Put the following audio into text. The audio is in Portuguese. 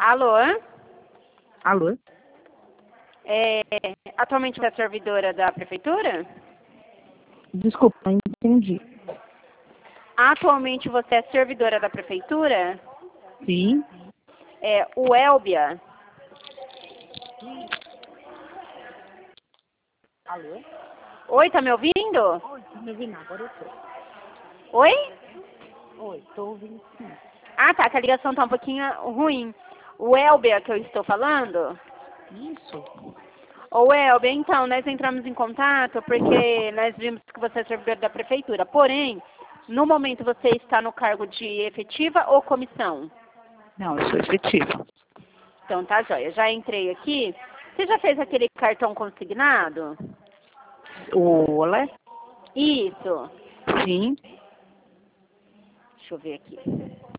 Alô? Alô? Atualmente você é servidora da prefeitura? Desculpa, não entendi. Atualmente você é servidora da prefeitura? Sim? O Elbia? Alô? Oi, tá me ouvindo? Oi, tô me ouvindo? Agora eu tô. Oi? Oi, tô ouvindo sim. Ah, tá, que a ligação tá um pouquinho ruim. O Elbia que eu estou falando? Isso? Ô Elbia, então, nós entramos em contato porque nós vimos que você é servidor da prefeitura. Porém, no momento você está no cargo de efetiva ou comissão? Não, eu sou efetiva. Então tá joia. Já entrei aqui. Você já fez aquele cartão consignado? O Olé? Isso. Sim. Deixa eu ver aqui.